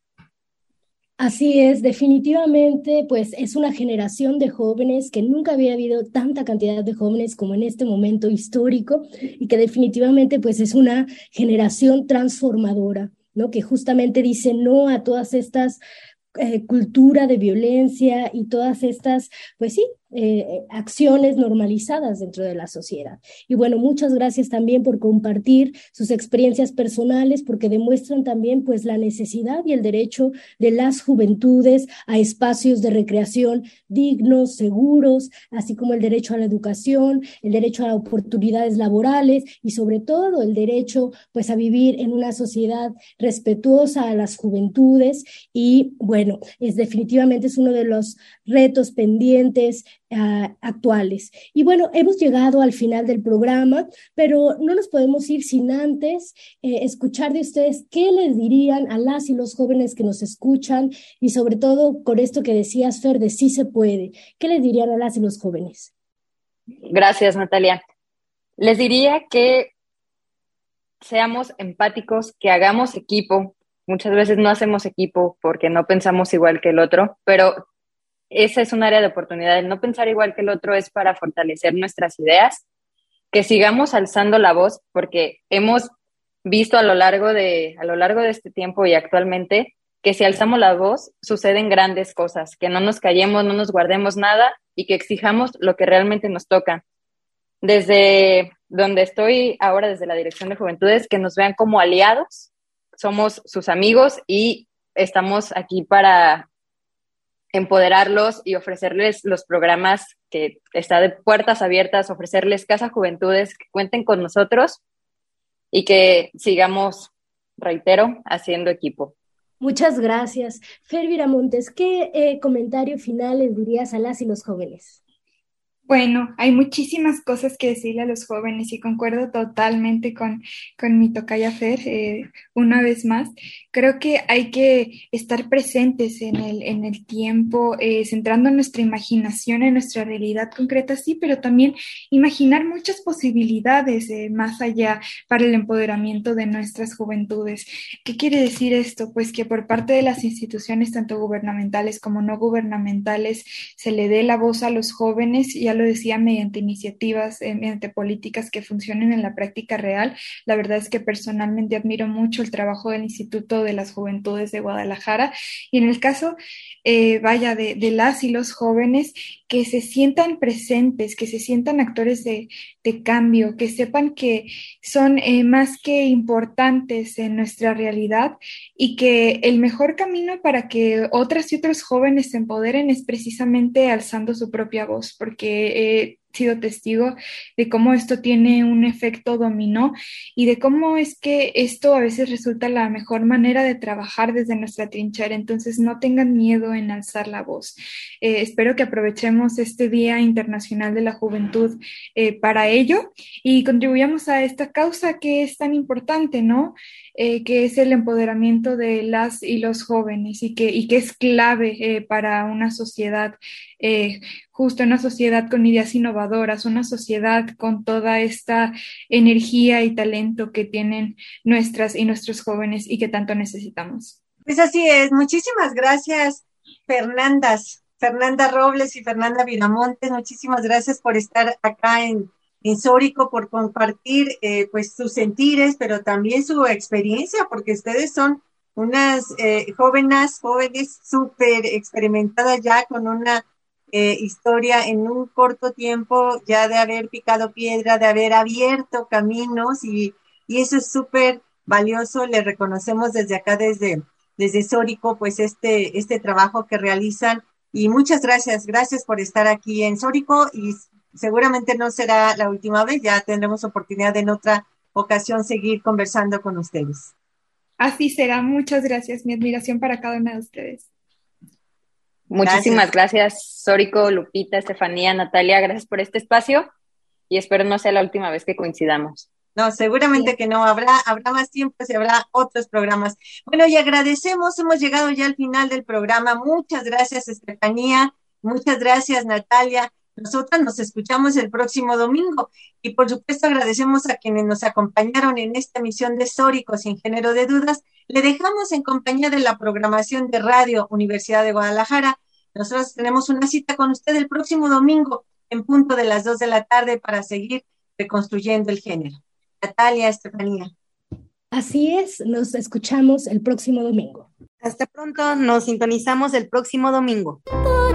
Así es, definitivamente, pues es una generación de jóvenes que nunca había habido tanta cantidad de jóvenes como en este momento histórico y que definitivamente pues es una generación transformadora, ¿no? Que justamente dice no a todas estas eh, cultura de violencia y todas estas, pues sí, eh, acciones normalizadas dentro de la sociedad. Y bueno, muchas gracias también por compartir sus experiencias personales, porque demuestran también pues la necesidad y el derecho de las juventudes a espacios de recreación dignos, seguros, así como el derecho a la educación, el derecho a oportunidades laborales y sobre todo el derecho pues a vivir en una sociedad respetuosa a las juventudes. Y bueno, es definitivamente es uno de los retos pendientes Uh, actuales. Y bueno, hemos llegado al final del programa, pero no nos podemos ir sin antes eh, escuchar de ustedes qué les dirían a las y los jóvenes que nos escuchan y sobre todo con esto que decías, Fer, de sí se puede. ¿Qué les dirían a las y los jóvenes? Gracias, Natalia. Les diría que seamos empáticos, que hagamos equipo. Muchas veces no hacemos equipo porque no pensamos igual que el otro, pero esa es un área de oportunidad. El no pensar igual que el otro es para fortalecer nuestras ideas, que sigamos alzando la voz, porque hemos visto a lo largo de, a lo largo de este tiempo y actualmente que si alzamos la voz suceden grandes cosas, que no nos callemos, no nos guardemos nada y que exijamos lo que realmente nos toca. Desde donde estoy ahora, desde la Dirección de Juventudes, que nos vean como aliados, somos sus amigos y estamos aquí para empoderarlos y ofrecerles los programas que está de puertas abiertas, ofrecerles Casa Juventudes, que cuenten con nosotros y que sigamos, reitero, haciendo equipo. Muchas gracias. Fer Viramontes, ¿qué eh, comentario final les dirías a las y los jóvenes? Bueno, hay muchísimas cosas que decirle a los jóvenes y concuerdo totalmente con, con mi tocaya Fer, eh, una vez más. Creo que hay que estar presentes en el, en el tiempo, eh, centrando nuestra imaginación en nuestra realidad concreta, sí, pero también imaginar muchas posibilidades eh, más allá para el empoderamiento de nuestras juventudes. ¿Qué quiere decir esto? Pues que por parte de las instituciones, tanto gubernamentales como no gubernamentales, se le dé la voz a los jóvenes y a lo decía, mediante iniciativas, eh, mediante políticas que funcionen en la práctica real. La verdad es que personalmente admiro mucho el trabajo del Instituto de las Juventudes de Guadalajara y en el caso, eh, vaya, de, de las y los jóvenes que se sientan presentes, que se sientan actores de, de cambio, que sepan que son eh, más que importantes en nuestra realidad y que el mejor camino para que otras y otros jóvenes se empoderen es precisamente alzando su propia voz, porque he sido testigo de cómo esto tiene un efecto dominó y de cómo es que esto a veces resulta la mejor manera de trabajar desde nuestra trinchera. Entonces no tengan miedo en alzar la voz. Eh, espero que aprovechemos este Día Internacional de la Juventud eh, para ello y contribuyamos a esta causa que es tan importante, ¿no? Eh, que es el empoderamiento de las y los jóvenes y que, y que es clave eh, para una sociedad eh, justo, una sociedad con ideas innovadoras, una sociedad con toda esta energía y talento que tienen nuestras y nuestros jóvenes y que tanto necesitamos. Pues así es. Muchísimas gracias, Fernandas, Fernanda Robles y Fernanda Viramontes. Muchísimas gracias por estar acá en en Sórico, por compartir eh, pues sus sentires, pero también su experiencia, porque ustedes son unas eh, jóvenes, jóvenes súper experimentadas ya con una eh, historia en un corto tiempo, ya de haber picado piedra, de haber abierto caminos y, y eso es súper valioso. Le reconocemos desde acá, desde, desde Sórico, pues este, este trabajo que realizan y muchas gracias, gracias por estar aquí en Sórico y seguramente no será la última vez, ya tendremos oportunidad de en otra ocasión seguir conversando con ustedes. así será. Muchas gracias. Mi admiración para cada una de ustedes. Muchísimas gracias, gracias Sórico, Lupita, Estefanía, Natalia. Gracias por este espacio y espero no sea la última vez que coincidamos. No, seguramente sí. que no, habrá, habrá más tiempo y habrá otros programas. Bueno, y agradecemos, hemos llegado ya al final del programa. Muchas gracias, Estefanía, muchas gracias, Natalia. Nosotras nos escuchamos el próximo domingo y por supuesto agradecemos a quienes nos acompañaron en esta emisión de Sórico sin género de dudas. Le dejamos en compañía de la programación de Radio Universidad de Guadalajara. Nosotros tenemos una cita con usted el próximo domingo en punto de las dos de la tarde para seguir reconstruyendo el género. Natalia, Estefanía. Así es, nos escuchamos el próximo domingo. Hasta pronto, nos sintonizamos el próximo domingo.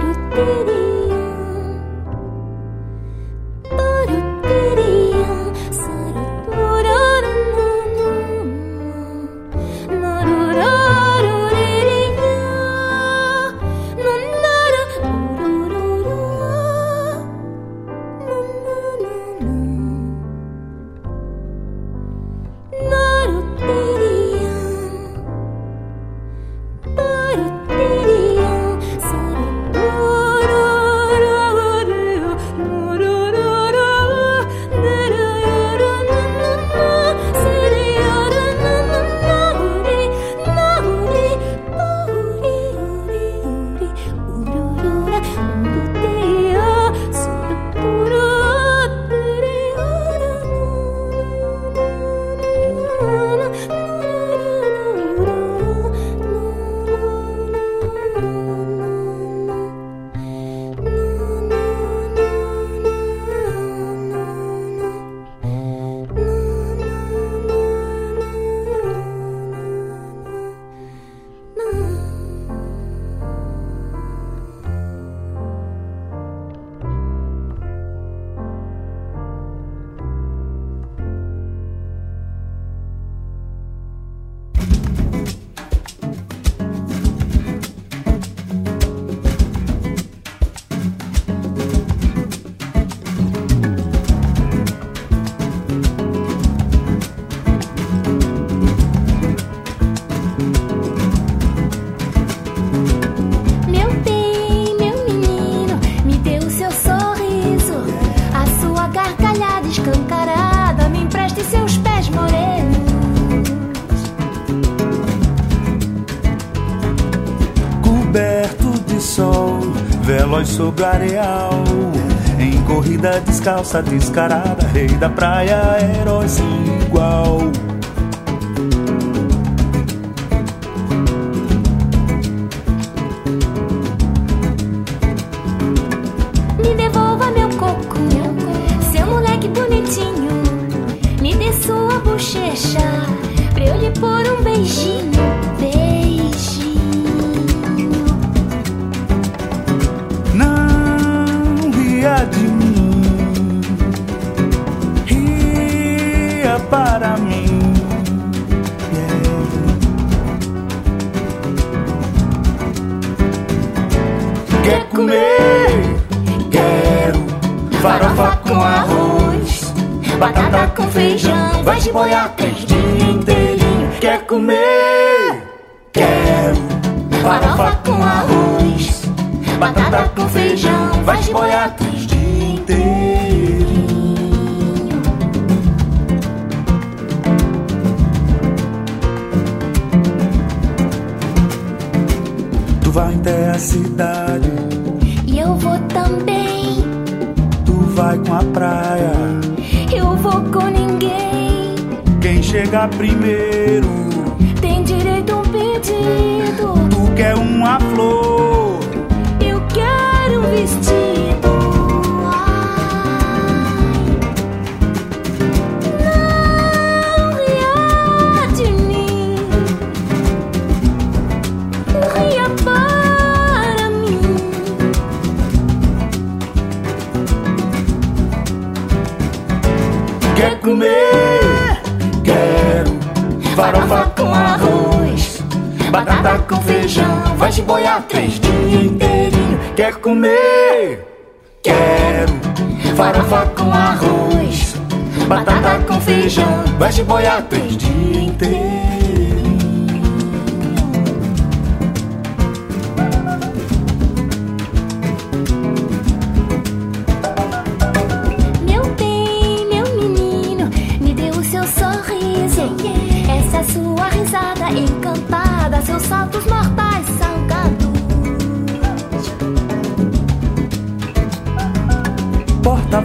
Veloz sobre o areal, em corrida descalça, descarada, rei da praia, herói sem igual. Me devolva meu coco, seu moleque bonitinho. Me dê sua bochecha, pra eu lhe pôr um beijinho. De mim, ria para mim, yeah. Quer comer? Quero farofa com arroz, batata com feijão, vai de boiar três dias inteirinho. Quer comer? Quero farofa com arroz, batata com feijão, vai de boiar três dias inteirinho. Tu vai até a cidade e eu vou também. Tu vai com a praia, eu vou com ninguém. Quem chegar primeiro tem direito a um pedido. Tu quer uma flor, eu quero um vestido. Quer comer? Quero farofa com arroz, batata com feijão, vai de boiar três dias inteirinho. Quer comer? Quero farofa com arroz, batata com feijão, vai de boiar três dias inteirinho.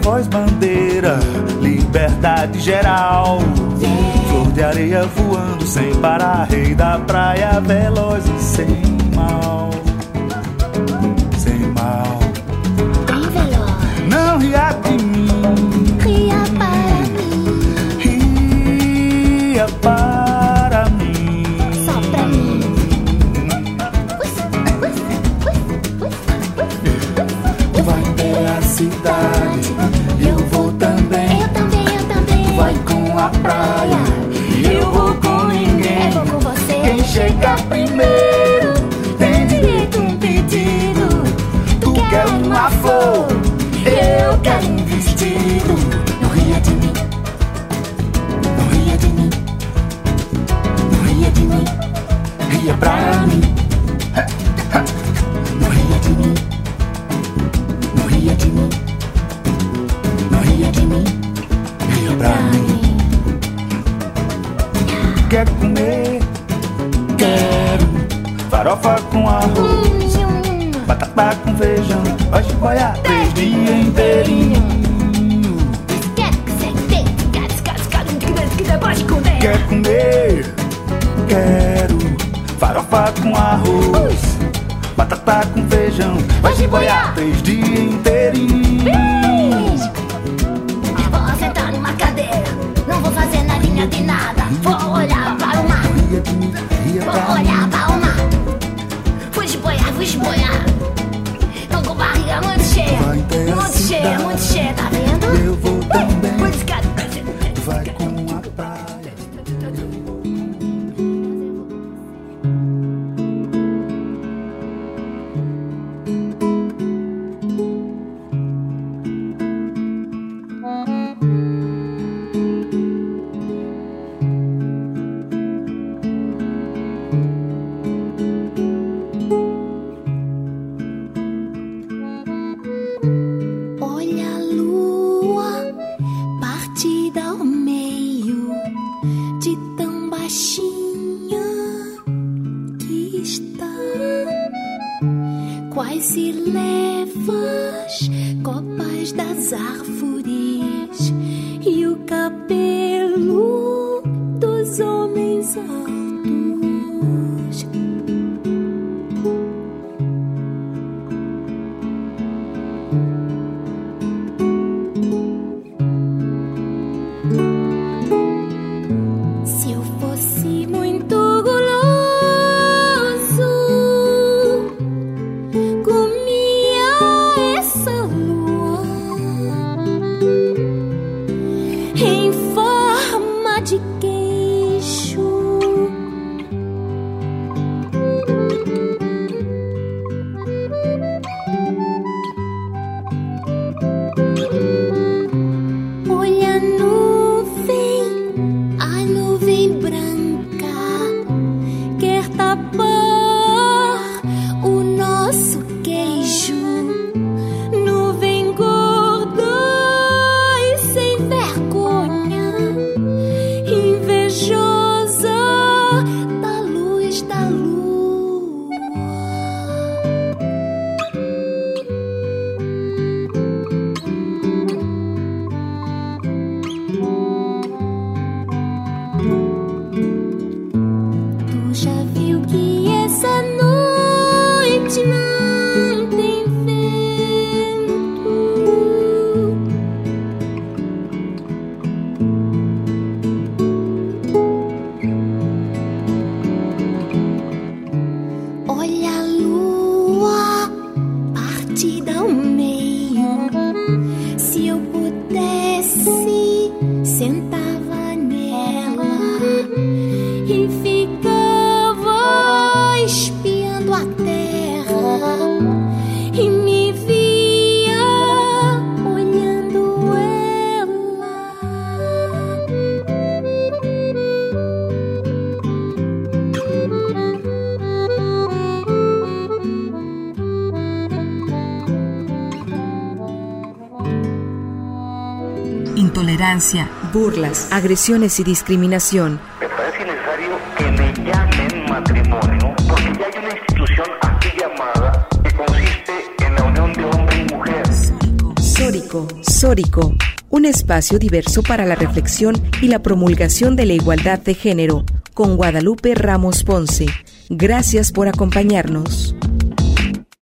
voz bandeira, liberdade geral. Flor de areia voando sem parar, rei da praia veloz e sem mal. Sem mal. Bem veloz. Não ria de mim. Ria para mim. Ria para mim. Só pra mim. Tu vai até a cidade, eu vou também. Eu também, eu também. Tu vai com a praia, eu vou com ninguém. Eu vou com você. Quem chega primeiro tem direito a um pedido. Tu quer uma flor, eu quero um vestido. Não ria de mim. Não ria de mim, Não ria de mim. ria pra mim. Não ria de mim, não ria de mim, não ria de mim, ria pra mim. Quer comer? Quero. Farofa com arroz, batata com feijão, vai boiar três dias inteirinho. Quero que você tem. Quer comer? Quero. Farofa com arroz, batata com feijão, vai se boiar três dias inteirinho. Vou sentar numa cadeira, não vou fazer nadinha de nada. Vou olhar para o mar, Ria de mim, ria vou pra olhar mim. para o mar. Fui boiar, fui boiar. Tô com barriga muito cheia, Vai até a muito cheia, cidade. muito cheia, tá vendo? Eu vou também. Muito escada. Vai com a praia. Olha a lua partida ao meio, de tão baixinha que está. Quase levas copas das árvores e o cabelo dos homens altos. Se eu fosse muito guloso, comia essa lua em forma de queijo. Olha a nuvem, a nuvem branca quer tapar o nosso queijo. Nuvem gorda e sem vergonha, invejosa da luz da lua. Tu já viu que essa noite não tem vento? Olha a lua partida ao meio. Se eu pudesse, sentava nela e ficava espiando a terra e me via olhando ela. Intolerancia, burlas, agresiones y discriminación. Me parece necesario que me llamen matrimonio, porque ya hay una institución así llamada que consiste en la unión de hombre y mujer. Sórico, Sórico, un espacio diverso para la reflexión y la promulgación de la igualdad de género, con Guadalupe Ramos Ponce. Gracias por acompañarnos.